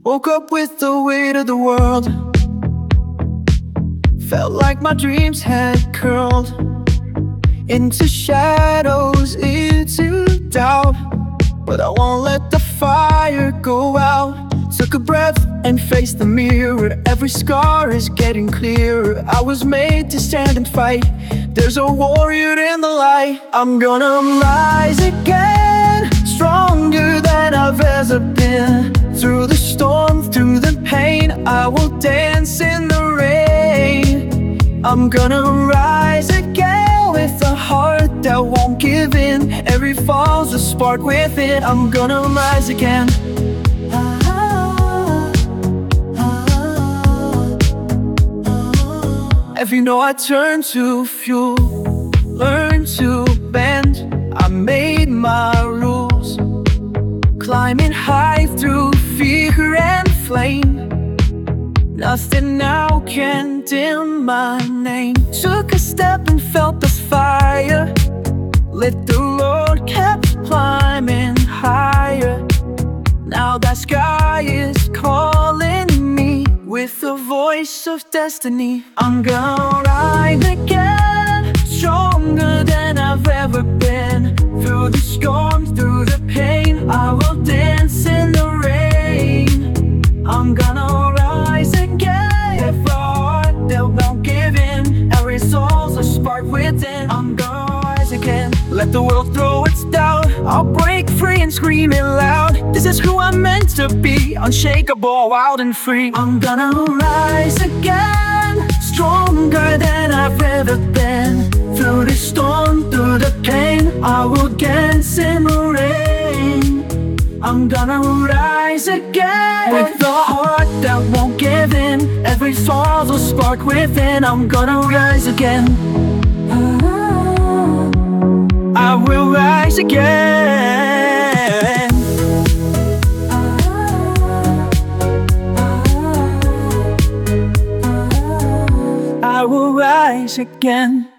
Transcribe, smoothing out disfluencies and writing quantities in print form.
Woke up with the weight of the world. Felt like my dreams had curled into shadows, into doubt. But I won't let the fire go out. Took a breath and faced the mirror. Every scar is getting clearer. I was made to stand and fight. There's a warrior in the light. I'm gonna rise again, stronger than I've ever been. Through the storm, through the pain, I will dance in the rain. I'm gonna rise again with a heart that won't give in. Every fall's a spark within. I'm gonna rise again. Every note I turn to fuel, learn to bend. I made my rules, climbing high through fear and flame. Nothing now can dim my name. Took a step and felt the fire. Lit the road, kept climbing higher. Now that sky is calling me with the voice of destiny. I'm gonna rise again, stronger than I've ever been. Through the storm, through the pain, I will dance in the rain. I'm gonna rise again with a heart that won't give in. Every soul's a spark within. I'm gonna rise again. Let the world throw its doubt. I'll break free and scream it loud. This is who I'm meant to be, unshakable, wild and free. I'm gonna rise again, stronger than I've ever been. Through the storm, through the pain, I will dance in the rain. I'm gonna rise again with a heart that won't give in. Every fall's a spark within. I'm gonna rise again. I will rise again. I will rise again.